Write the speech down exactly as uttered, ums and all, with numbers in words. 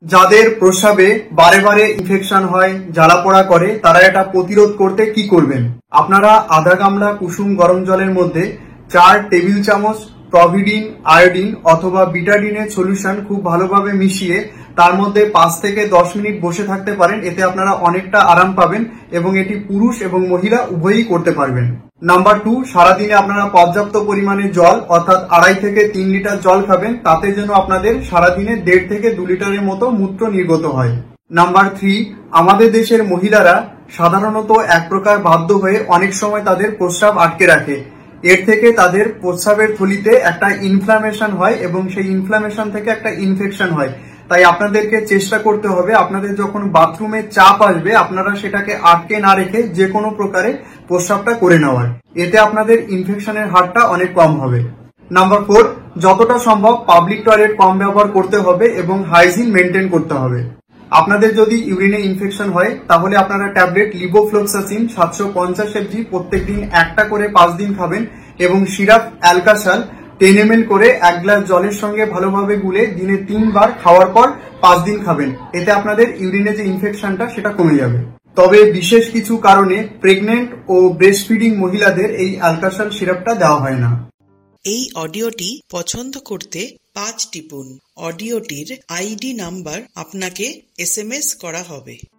যাদের প্রস্রাবে বারে বারে ইনফেকশন হয়, জ্বালাপোড়া করে, তারা এটা প্রতিরোধ করতে কি করবেন? আপনারা আধা গামলা কুসুম গরম জলের মধ্যে চার টেবিল চামচ প্রভিডিন, আয়োডিন অথবা বিটাডিনের সলিউশন খুব ভালোভাবে মিশিয়ে তার মধ্যে পাঁচ থেকে দশ মিনিট বসে থাকতে পারেন। এতে আপনারা অনেকটা আরাম পাবেন এবং এটি পুরুষ এবং মহিলা উভয়ই করতে পারবেন। নাম্বার টু, সারাদিনে আপনারা পর্যাপ্ত পরিমাণে জল অর্থাৎ আড়াই থেকে তিন লিটার জল খাবেন, তাতে যেন আপনাদের সারাদিনে দেড় থেকে দু লিটারের মতো মূত্র নির্গত হয়। নাম্বার থ্রি, আমাদের দেশের মহিলারা সাধারণত এক প্রকার বাধ্য হয়ে অনেক সময় তাদের প্রস্রাব আটকে রাখে। এর থেকে তাদের প্রস্রাবের থলিতে একটা ইনফ্লামেশন হয় এবং সেই ইনফ্লামেশন থেকে একটা ইনফেকশন হয়। তাই আপনাদেরকে চেষ্টা করতে হবে আপনাদের যখন বাথরুমে চাপ আসবে আপনারা সেটাকে আটকে না রেখে যে কোনো প্রকারে প্রস্রাবটা করে নেওয়ার। এতে আপনাদের ইনফেকশনের হারটা অনেক কম হবে। নাম্বার ফোর, যতটা সম্ভব পাবলিক টয়লেট কম ব্যবহার করতে হবে এবং হাইজিন মেনটেন করতে হবে। আপনাদের যদি ইউরিনে ইনফেকশন হয় তাহলে আপনারা ট্যাবলেট লিভোফ্লক্সাসিন সাতশো পঞ্চাশ এমজি প্রত্যেকদিন একটা করে পাঁচ দিন খাবেন এবং সিরাপ অ্যালকাসাল টেন এম এল করে এক গ্লাস জলের সঙ্গে ভালোভাবে গুলে দিনে তিনবার খাওয়ার পর পাঁচ দিন খাবেন। এতে আপনাদের ইউরিনে যে ইনফেকশনটা সেটা কমে যাবে। তবে বিশেষ কিছু কারণে প্রেগনেন্ট ও ব্রেস্ট ফিডিং মহিলাদের এই অ্যালকাসাল সিরাপটা দেওয়া হয় না। এই অডিওটি পছন্দ করতে পাঁচ টিপুন। অডিওটির আইডি নাম্বার আপনাকে এস এম এস করা হবে।